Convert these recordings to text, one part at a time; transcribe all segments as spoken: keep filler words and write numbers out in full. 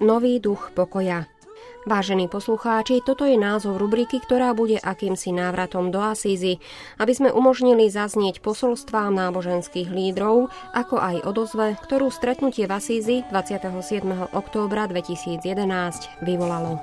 Nový duch pokoja. Vážení poslucháči, toto je názov rubriky, ktorá bude akýmsi návratom do Asízy, aby sme umožnili zaznieť posolstvám náboženských lídrov, ako aj odozve, ktorú stretnutie v Asízi dvadsiateho siedmeho októbra dvetisícjedenásť vyvolalo.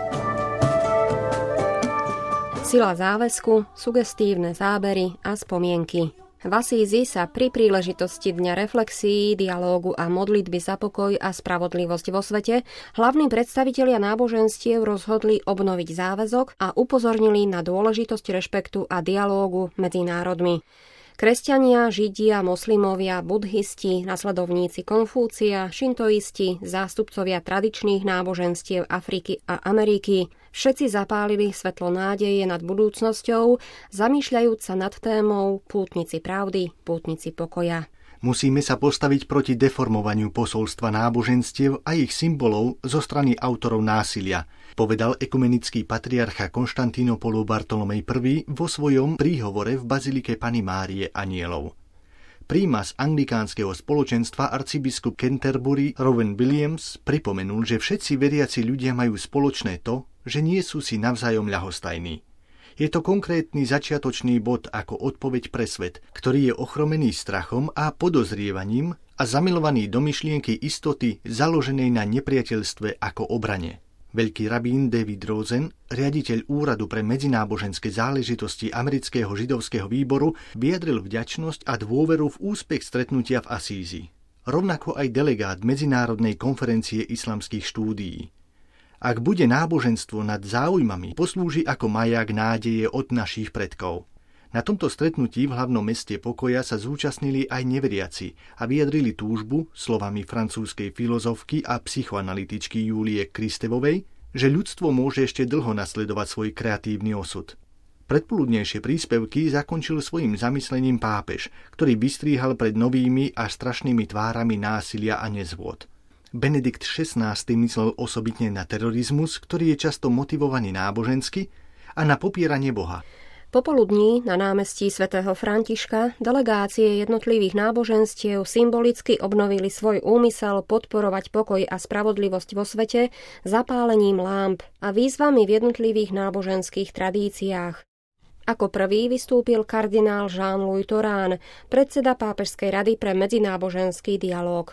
Sila záväzku, sugestívne zábery a spomienky. V Asízi sa pri príležitosti Dňa reflexií, dialógu a modlitby za pokoj a spravodlivosť vo svete hlavní predstavitelia náboženstiev rozhodli obnoviť záväzok a upozornili na dôležitosť rešpektu a dialógu medzi národmi. Kresťania, židia, moslimovia, budhisti, nasledovníci Konfúcia, šintoisti, zástupcovia tradičných náboženstiev Afriky a Ameriky, všetci zapálili svetlo nádeje nad budúcnosťou, zamýšľajúc sa nad témou pútnici pravdy, pútnici pokoja. Musíme sa postaviť proti deformovaniu posolstva náboženstiev a ich symbolov zo strany autorov násilia, povedal ekumenický patriarcha Konštantínopolu Bartolomej I vo svojom príhovore v bazilike Panny Márie Anielov. Prímas anglikánskeho spoločenstva arcibiskup Canterbury Rowan Williams pripomenul, že všetci veriaci ľudia majú spoločné to, že nie sú si navzájom ľahostajní. Je to konkrétny začiatočný bod ako odpoveď pre svet, ktorý je ochromený strachom a podozrievaním a zamilovaný do myšlienky istoty založenej na nepriateľstve ako obrane. Veľký rabín David Rosen, riaditeľ Úradu pre medzináboženské záležitosti Amerického židovského výboru, vyjadril vďačnosť a dôveru v úspech stretnutia v Asízi. Rovnako aj delegát Medzinárodnej konferencie islamských štúdií. Ak bude náboženstvo nad záujmami, poslúži ako maják nádeje od našich predkov. Na tomto stretnutí v hlavnom meste pokoja sa zúčastnili aj neveriaci a vyjadrili túžbu, slovami francúzskej filozofky a psychoanalytičky Júlie Kristevovej, že ľudstvo môže ešte dlho nasledovať svoj kreatívny osud. Predpoludnejšie príspevky zakončil svojim zamyslením pápež, ktorý vystríhal pred novými a strašnými tvárami násilia a nezvôd. Benedikt šestnásty myslel osobitne na terorizmus, ktorý je často motivovaný nábožensky, a na popieranie Boha. Popoludní na námestí svätého Františka delegácie jednotlivých náboženstiev symbolicky obnovili svoj úmysel podporovať pokoj a spravodlivosť vo svete zapálením lámp a výzvami v jednotlivých náboženských tradíciách. Ako prvý vystúpil kardinál Jean-Louis Torán, predseda Pápežskej rady pre medzináboženský dialóg.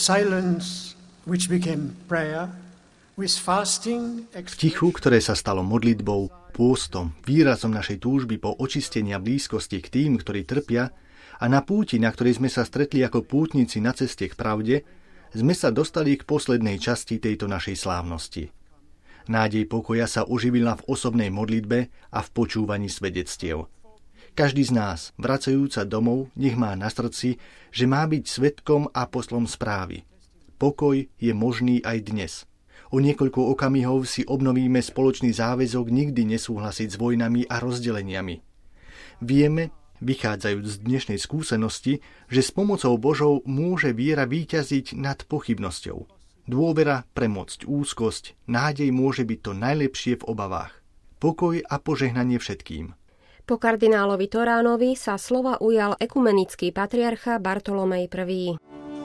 V tichu, ktoré sa stalo modlitbou, pôstom, výrazom našej túžby po očistení a blízkosti k tým, ktorí trpia, a na púti, na ktorej sme sa stretli ako pútnici na ceste k pravde, sme sa dostali k poslednej časti tejto našej slávnosti. Nádej pokoja sa uživila v osobnej modlitbe a v počúvaní svedectiev. Každý z nás, vracajúca domov, nech má na srdci, že má byť svedkom a poslom správy. Pokoj je možný aj dnes. O niekoľko okamihov si obnovíme spoločný záväzok nikdy nesúhlasiť s vojnami a rozdeleniami. Vieme, vychádzajúc z dnešnej skúsenosti, že s pomocou Božou môže viera víťaziť nad pochybnosťou. Dôvera premôcť úzkosť, nádej môže byť to najlepšie v obavách. Pokoj a požehnanie všetkým. Po kardinálovi Toránovi sa slova ujal ekumenický patriarcha Bartolomej I.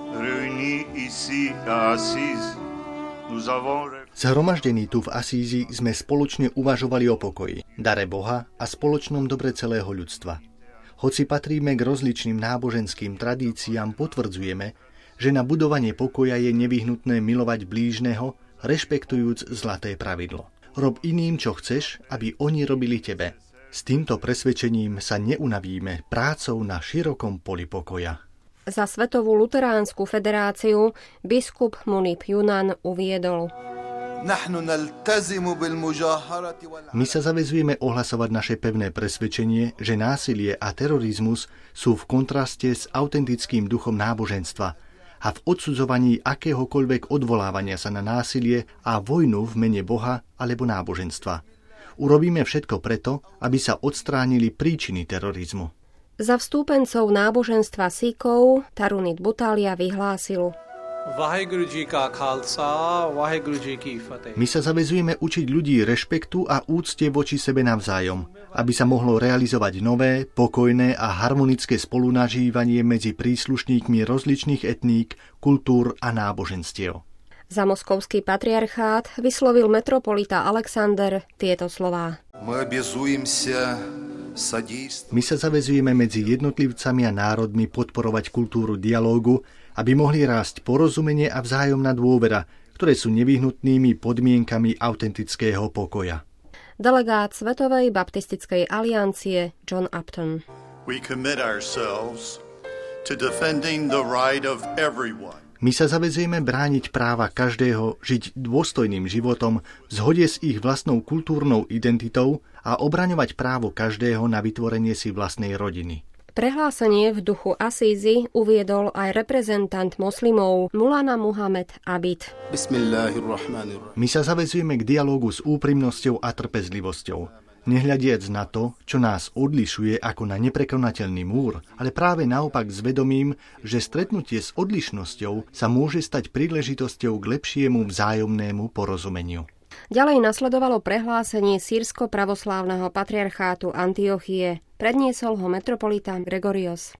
Zhromaždení tu v Asízi sme spoločne uvažovali o pokoji, dare Boha a spoločnom dobre celého ľudstva. Hoci patríme k rozličným náboženským tradíciám, potvrdzujeme, že na budovanie pokoja je nevyhnutné milovať blížneho, rešpektujúc zlaté pravidlo. Rob iným, čo chceš, aby oni robili tebe. S týmto presvedčením sa neunavíme prácou na širokom poli pokoja. Za Svetovú luteránsku federáciu biskup Munib Junan uviedol: My sa zaväzujeme ohlasovať naše pevné presvedčenie, že násilie a terorizmus sú v kontraste s autentickým duchom náboženstva a v odsudzovaní akéhokoľvek odvolávania sa na násilie a vojnu v mene Boha alebo náboženstva. Urobíme všetko preto, aby sa odstránili príčiny terorizmu. Za vstúpencov náboženstva Sikhov Tarunit Butalia vyhlásil: My sa zaväzujeme učiť ľudí rešpektu a úcte voči sebe navzájom, aby sa mohlo realizovať nové, pokojné a harmonické spolunažívanie medzi príslušníkmi rozličných etník, kultúr a náboženstiev. Za moskovský patriarchát vyslovil metropolita Alexander tieto slová. My sa zaväzujeme medzi jednotlivcami a národmi podporovať kultúru dialógu, aby mohli rásť porozumenie a vzájomná dôvera, ktoré sú nevyhnutnými podmienkami autentického pokoja. Delegát Svetovej baptistickej aliancie John Upton. We commit ourselves to defending the right of everyone. My sa zaväzujeme brániť práva každého žiť dôstojným životom v zhode s ich vlastnou kultúrnou identitou a obraňovať právo každého na vytvorenie si vlastnej rodiny. Prehlásenie v duchu Asízy uviedol aj reprezentant moslimov Mulana Muhammad Abid. My sa zaväzujeme k dialógu s úprimnosťou a trpezlivosťou. Nehľadiac na to, čo nás odlišuje ako na neprekonateľný múr, ale práve naopak s vedomím, že stretnutie s odlišnosťou sa môže stať príležitosťou k lepšiemu vzájomnému porozumeniu. Ďalej nasledovalo prehlásenie sýrsko-pravoslávneho patriarchátu Antiochie. Predniesol ho metropolita Gregorios.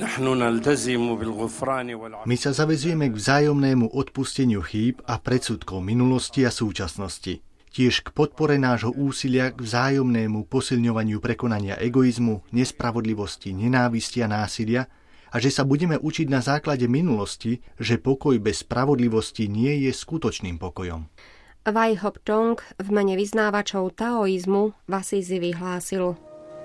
My sa zaväzujeme k vzájomnému odpusteniu chýb a predsudkov minulosti a súčasnosti. Tiež k podpore nášho úsilia k vzájomnému posilňovaniu prekonania egoizmu, nespravodlivosti, nenávisti a násilia a že sa budeme učiť na základe minulosti, že pokoj bez spravodlivosti nie je skutočným pokojom. Wai Hop Tong v mene vyznávačov taoizmu v Asízi vyhlásil: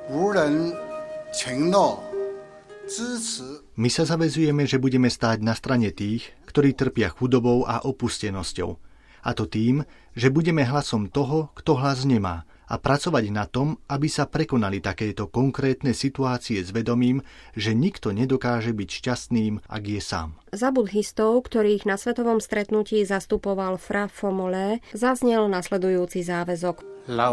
My sa zaväzujeme, že budeme stáť na strane tých, ktorí trpia chudobou a opustenosťou. A to tým, že budeme hlasom toho, kto hlas nemá, a pracovať na tom, aby sa prekonali takéto konkrétne situácie s vedomím, že nikto nedokáže byť šťastným, ak je sám. Za budhistov, ktorých na svetovom stretnutí zastupoval Fra Fomole, zaznel nasledujúci záväzok.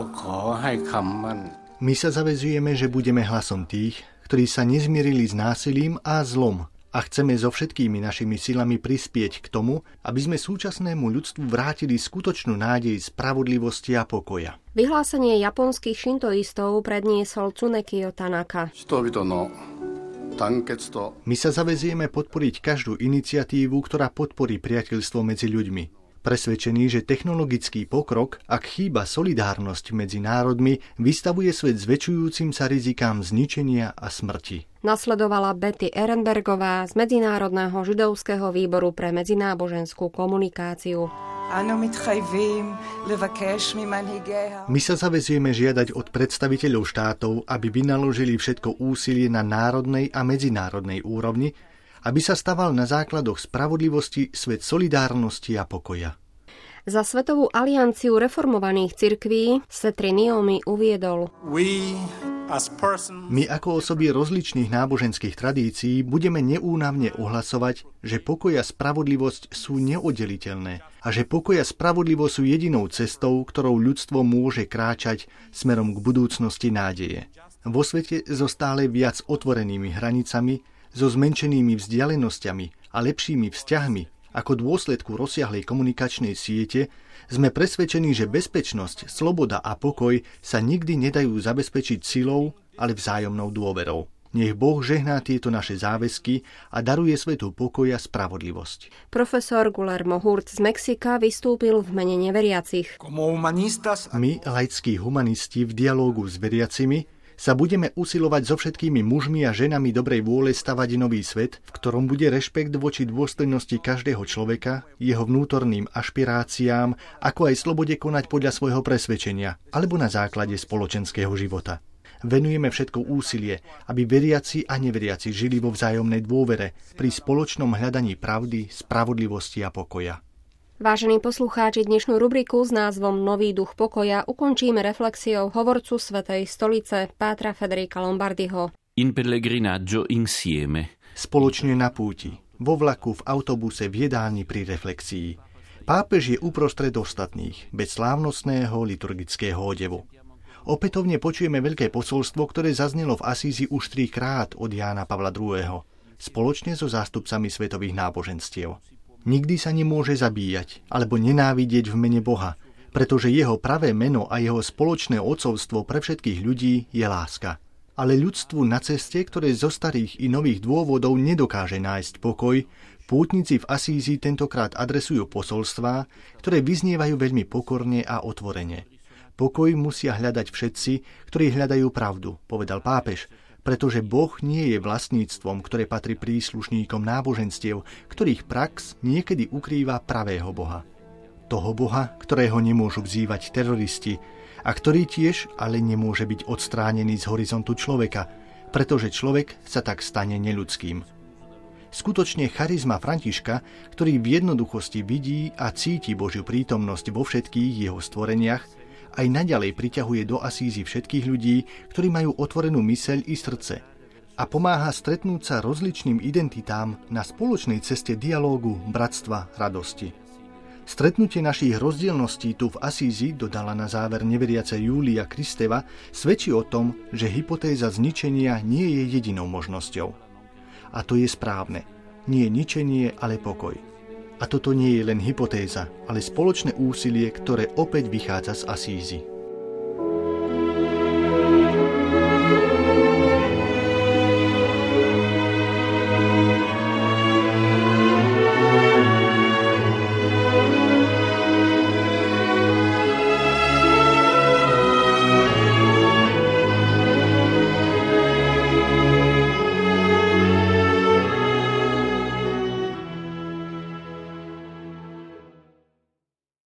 My sa zaväzujeme, že budeme hlasom tých, ktorí sa nezmierili s násilím a zlom, a chceme so všetkými našimi silami prispieť k tomu, aby sme súčasnému ľudstvu vrátili skutočnú nádej spravodlivosti a pokoja. Vyhlásenie japonských šintoistov predniesol Tsunekio Tanaka. My sa zaväzujeme podporiť každú iniciatívu, ktorá podporí priateľstvo medzi ľuďmi. Presvedčený, že technologický pokrok, ak chýba solidárnosť medzi národmi, vystavuje svet zväčšujúcim sa rizikám zničenia a smrti. Nasledovala Betty Ehrenbergová z Medzinárodného židovského výboru pre medzináboženskú komunikáciu. My sa zaväzujeme žiadať od predstaviteľov štátov, aby vynaložili všetko úsilie na národnej a medzinárodnej úrovni, aby sa staval na základoch spravodlivosti svet solidárnosti a pokoja. Za Svetovú alianciu reformovaných cirkví Setri Niomi uviedol: My ako osoby rozličných náboženských tradícií budeme neúnavne ohlasovať, že pokoj a spravodlivosť sú neoddeliteľné a že pokoj a spravodlivosť sú jedinou cestou, ktorou ľudstvo môže kráčať smerom k budúcnosti nádeje. Vo svete so stále viac otvorenými hranicami, so zmenšenými vzdialenosťami a lepšími vzťahmi ako dôsledku rozsiahlej komunikačnej siete sme presvedčení, že bezpečnosť, sloboda a pokoj sa nikdy nedajú zabezpečiť silou, ale vzájomnou dôverou. Nech Boh žehná tieto naše záväzky a daruje svetu pokoj a spravodlivosť. Profesor Guillermo Hurt z Mexika vystúpil v mene neveriacich. My, laickí humanisti v dialógu s veriacimi, sa budeme usilovať so všetkými mužmi a ženami dobrej vôle stavať nový svet, v ktorom bude rešpekt voči dôstojnosti každého človeka, jeho vnútorným ašpiráciám, ako aj slobode konať podľa svojho presvedčenia, alebo na základe spoločenského života. Venujeme všetko úsilie, aby veriaci a neveriaci žili vo vzájomnej dôvere pri spoločnom hľadaní pravdy, spravodlivosti a pokoja. Vážení poslucháči, dnešnú rubriku s názvom Nový duch pokoja ukončíme reflexiou hovorcu Svätej stolice pátra Federica Lombardiho. In pellegrinaggio insieme. Spoločne na púti, vo vlaku, v autobuse, v jedálni pri reflexii. Pápež je uprostred ostatných, bez slávnostného liturgického odevu. Opätovne počujeme veľké posolstvo, ktoré zaznelo v Asízi už trikrát od Jána Pavla druhého. Spoločne so zástupcami svetových náboženstiev. Nikdy sa nemôže zabíjať alebo nenávidieť v mene Boha, pretože jeho pravé meno a jeho spoločné otcovstvo pre všetkých ľudí je láska. Ale ľudstvu na ceste, ktoré zo starých i nových dôvodov nedokáže nájsť pokoj, pútnici v Asízi tentokrát adresujú posolstvá, ktoré vyznievajú veľmi pokorne a otvorene. Pokoj musia hľadať všetci, ktorí hľadajú pravdu, povedal pápež, pretože Boh nie je vlastníctvom, ktoré patrí príslušníkom náboženstiev, ktorých prax niekedy ukrýva pravého Boha. Toho Boha, ktorého nemôžu vzývať teroristi, a ktorý tiež ale nemôže byť odstránený z horizontu človeka, pretože človek sa tak stane neľudským. Skutočne charizma Františka, ktorý v jednoduchosti vidí a cíti Božiu prítomnosť vo všetkých jeho stvoreniach, aj naďalej priťahuje do Asízy všetkých ľudí, ktorí majú otvorenú myseľ i srdce a pomáha stretnúť sa rozličným identitám na spoločnej ceste dialógu, bratstva, radosti. Stretnutie našich rozdielností tu v Asízi, dodala na záver neveriaca Júlia Kristeva, svedčí o tom, že hypotéza zničenia nie je jedinou možnosťou. A to je správne. Nie ničenie, ale pokoj. A toto nie je len hypotéza, ale spoločné úsilie, ktoré opäť vychádza z Asízy.